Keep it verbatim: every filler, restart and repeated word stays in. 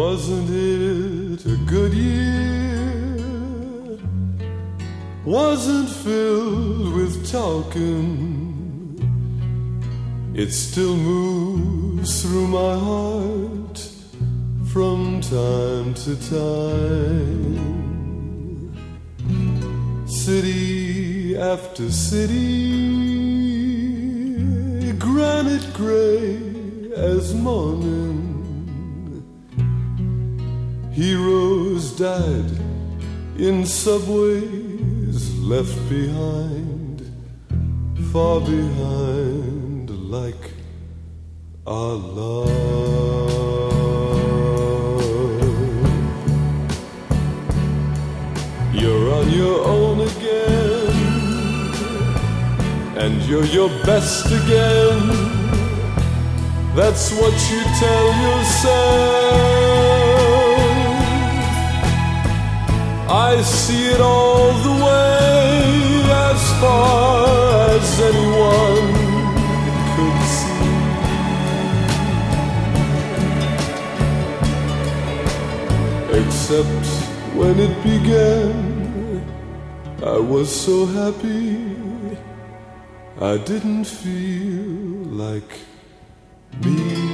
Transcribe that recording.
Wasn't it a good year? Wasn't filled with talking. It still moves through my heart from time to time. City after city, granite gray as morning. Heroes died in subways, left behind, far behind, like our love. You're on your own again, and you're your best again. That's what you tell yourself. I see it all the way, as far as anyone could see. Except when it began, I was so happy I didn't feel like me.